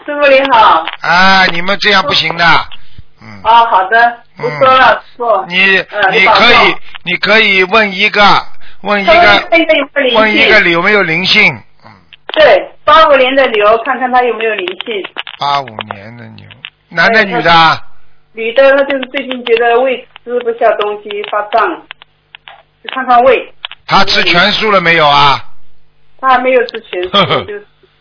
师傅您好。 啊，你们这样不行的。 哦，好的，不说了，师傅。 你可以问一个有没有灵性。 对，85年的牛，看看他有没有灵性。 85年的牛，男的女的？ 女的，她就是最近觉得胃吃不下东西，发胀，就看看胃。 他吃全素了没有啊？ 他还没有吃全素，就是。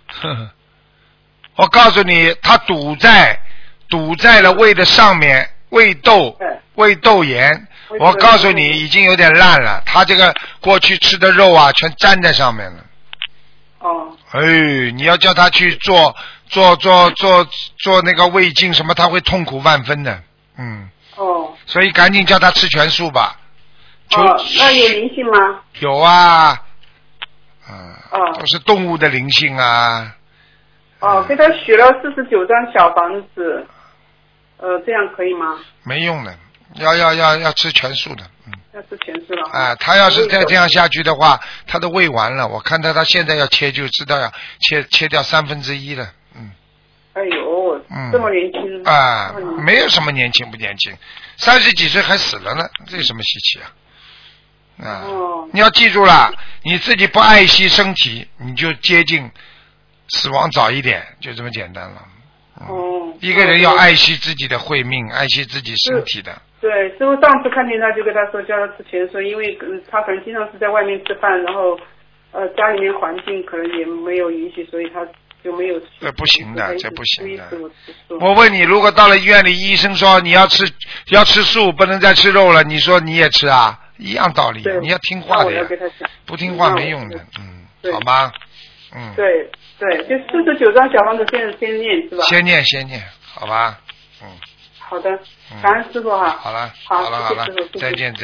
我告诉你，他堵在了胃的上面，胃窦炎。我告诉你，已经有点烂了。他这个过去吃的肉啊，全粘在上面了。 哦。 你要叫他去做那个胃镜什么，他会痛苦万分的。所以赶紧叫他吃全素吧。 那有灵性吗？ 有啊。都是动物的灵性啊。 给他许了49张小房子，这样可以吗？ 没用的，要吃全素的。 要吃全素了。 他要是再这样下去的话，他的胃完了。我看他现在要切，就知道要切掉1/3了。 哎呦，这么年轻。 没有什么年轻不年轻，30几岁还死了呢，这有什么稀奇啊？你要记住了，你自己不爱惜身体，你就接近死亡早一点，就这么简单了。一个人要爱惜自己的慧命，爱惜自己身体的。 对，师傅上次看见他就跟他说叫他吃全素，因为他可能经常是在外面吃饭，然后家里面环境可能也没有允许，所以他就没有吃。 这不行的，这不行的。我问你，如果到了医院里，医生说你要吃素，不能再吃肉了，你说你也吃啊？一样道理，你要听话的呀，不听话没用的。好吗？ 对，就49张小房子先念是吧？ 先念，好吧。 好的，感恩师傅哈。 好了，再见。